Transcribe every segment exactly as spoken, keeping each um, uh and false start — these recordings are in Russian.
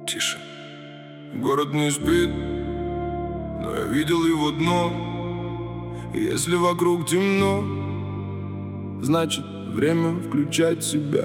Тише. Город не спит, но я видел его дно. И если вокруг темно, значит время включать себя.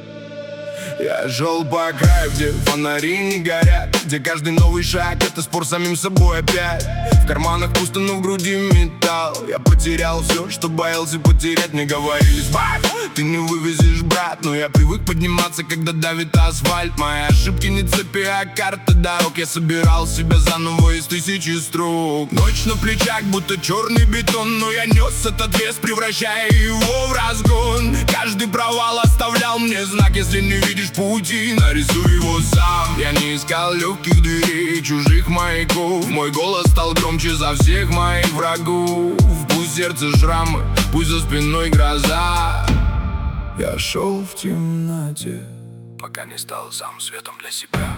Я шел по краю, где фонари не горят, где каждый новый шаг — это спор с самим собой опять. В карманах пусто, но в груди металл. Я потерял все, что боялся потерять. Мне говорили: «Сбавь, ты не вывезешь, брат». Но я привык подниматься, когда давит асфальт. Мои ошибки не цепи, а карта дорог. Я собирал себя заново из тысячи строк. Ночь на плечах, будто черный бетон, но я нес этот вес, превращая его в разгон. Каждый провал оставлял мне знак. Если не видишь пути, нарисуй его сам. Я не искал легких дверей, чужих маяков. Мой голос стал громче за всех моих врагов. Пусть сердце шрамы, пусть за спиной гроза. Я шел в темноте, пока не стал сам светом для себя.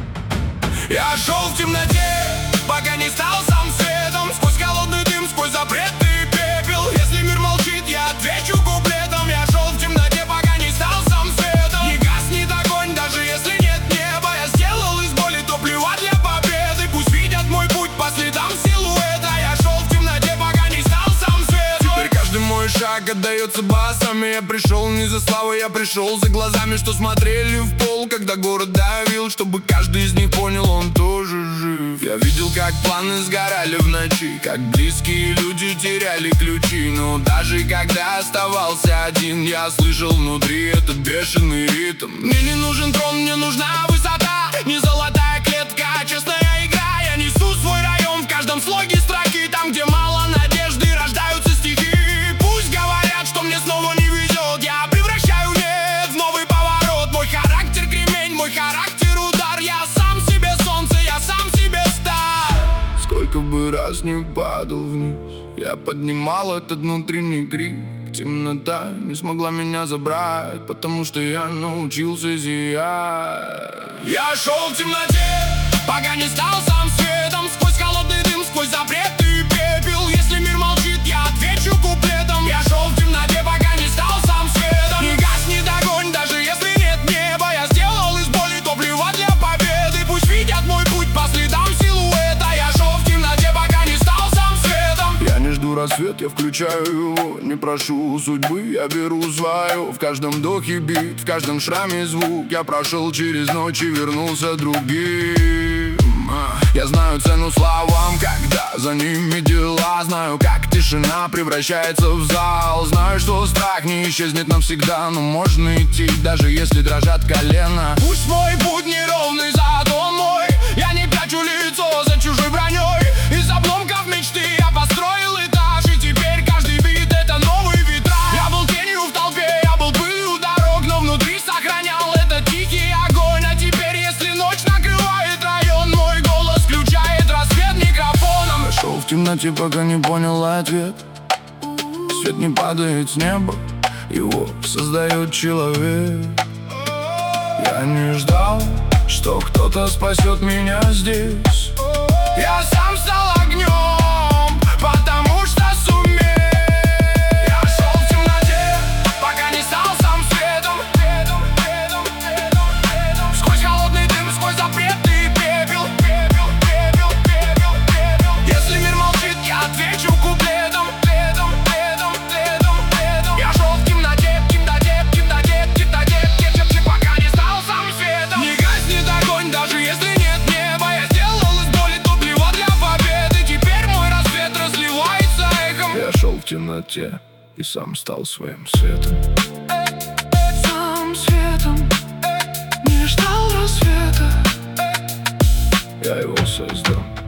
Я шел в темноте, пока не стал сам светом. Сквозь холодный дым, сквозь запреты и пепел. Если мир молчит, я отвечу куплетом. Я шел в темноте, пока не стал сам светом. Не гаснет огонь, даже если нет неба. Я сделал из боли топливо для победы. Пусть видят мой путь по следам силуэта. Я шел в темноте, пока не стал сам светом. Теперь каждый мой шаг отдается басами. Я пришел не за славой, я пришел за глазами, что смотрели в пол, когда город давил. Чтобы каждый из них понял, он тоже жив. Я видел, как планы сгорали в ночи, как близкие люди теряли ключи. Но даже когда оставался один, я слышал внутри этот бешеный ритм. Мне не нужен трон, мне нужна высота. Не золотая клетка, а честная игра. Я несу свой район в каждом слоге строки. Там, где мало надежды, рождаются стихи. Пусть говорят, что мне снова не везет. Я превращаю нет в новый поворот. Мой характер кремень, мой характер удар. Я сам себе солнце, я сам себе стар. Сколько бы раз не падал вниз, я поднимал этот внутренний крик. Темнота не смогла меня забрать, потому что я научился зиять. Я шел в темноте, пока не стал сам светом. Сквозь холодный дым, сквозь запреты и пепел. Если мир молчит, я отвечу куплетом. Я шел в темноте, пока не стал сам светом. Не гаснет огонь, даже если нет неба. Я сделал из боли топливо для победы. Пусть видят мой путь по следам силуэта. Я шел в темноте, пока не стал сам светом. Я не жду рассвет, я включаю его. Не прошу судьбы, я беру свое. В каждом вдохе бит, в каждом шраме звук. Я прошел через ночь и вернулся другим. Я знаю цену словам, когда за ними дела. Знаю, как тишина превращается в зал. Знаю, что страх не исчезнет навсегда. Но можно идти, даже если дрожат колена. Пусть мой путь неровный, зато он мой. Я не прячу лицо за чужой броней. Из обломков мечты я построил этаж. И теперь каждый бит — это новый витраж. Я был тенью в толпе, я был пылью дорог, но внутри сохранял этот тихий огонь. А теперь, если ночь накрывает район, мой голос включает рассвет микрофоном. Я шел в темноте, пока не понял ответ. Свет не падает с неба, его создает человек. Я не ждал, что кто-то спасет меня здесь. Я сам стал огнем, потому что сумел. Я шел в темноте, пока не стал сам светом. Сквозь холодный дым, сквозь запреты и пепел. Если мир молчит, я отвечу куплетом. Я шел в темноте, темноте, темноте, темноте, пока не стал сам светом. Не гаснет огонь, даже если нет неба. Я сделал из боли топливо для победы. Теперь мой рассвет разливается эхом. Я шел в темноте и сам стал своим светом. Сам светом, не ждал рассвета. Я его создал.